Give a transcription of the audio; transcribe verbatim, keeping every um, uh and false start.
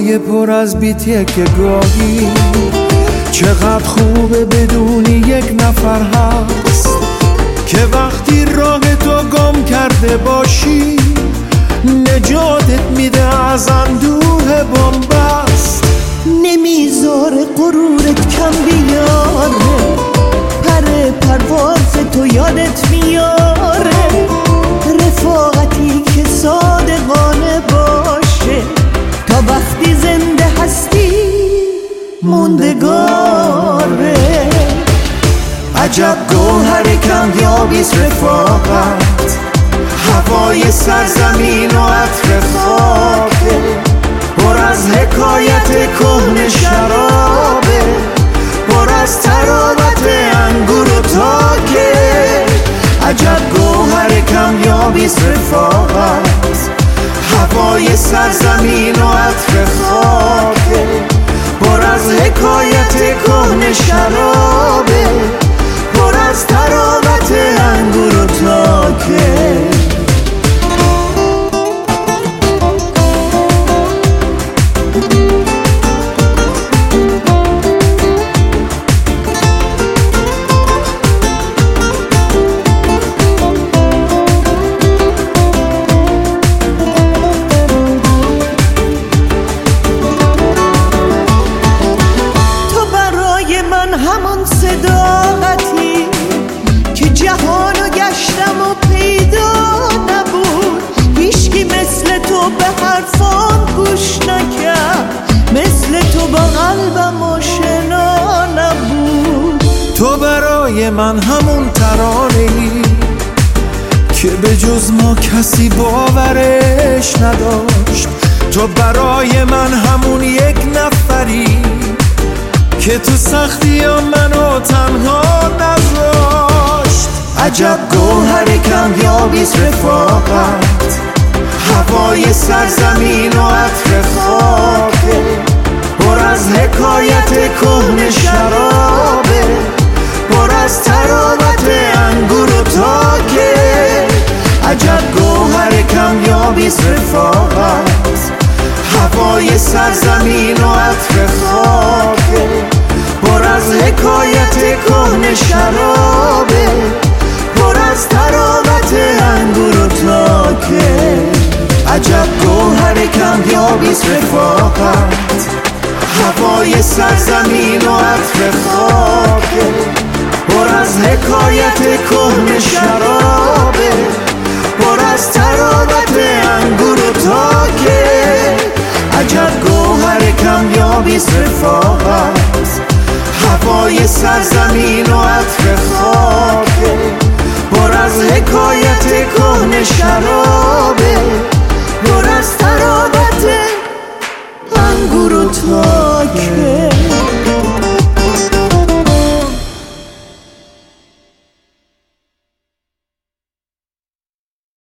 هوای پر از بیتیه که گاهی چقدر خوبه بدونی یک نفر هست که وقتی راه تو گم کرده باشی نجاتت میده از اندوه بنبست. نمیذاره غرورت کم بیاره، پر پرواز تو یادت میاره، رفاقتی که صادقانه باشه تا وقتی زنده هستی موندگاره. عجب گوهر کمیابیست رفاقت، هوای سرزمین و عطر خاکه، پر از حکایت کهنه شرابه، پر از تراوت انگور و تاکه. عجب گوهر کمیابیست رفاقت، هوای سرزمین و عطر خاکه، پر از حکایت کهنه شرابه، پر از تراوت انگور و تاکه. همون صداقتی که جهانو گشتم و پیدا نبود، هیچکی مثل تو به حرفان گوش نکرد، مثل تو با قلبم آشنا نبود. تو برای من همون ترانه‌ای که به جز ما کسی باورش نداشت، تو برای من همون یک نفری که تو سختی ها منو تنها نذاشت. عجب گوهر کمیابیست رفاقت، هوای سرزمین و عطر خاکه، پر از حکایت کهنه شرابه، پر از تراوت انگور و تاکه. عجب گوهر کمیابیست رفاقت، هوای سرزمین و عطر خاکه، پر از حکایت کهنه شرابه، پر از تراوت انگور و تاکه. عجب گوهر کمیابیست رفاقت، هوای سرزمین و عطر خاکه، پر از حکایت کهنه شرابه، پر از تراوت انگور و تاکه. عجب گوهر کمیابیست رفاقت، هوای سرزمین و عطر خاکه، پر از حکایت کهنه شرابه، پر از تراوت انگور و تاکه.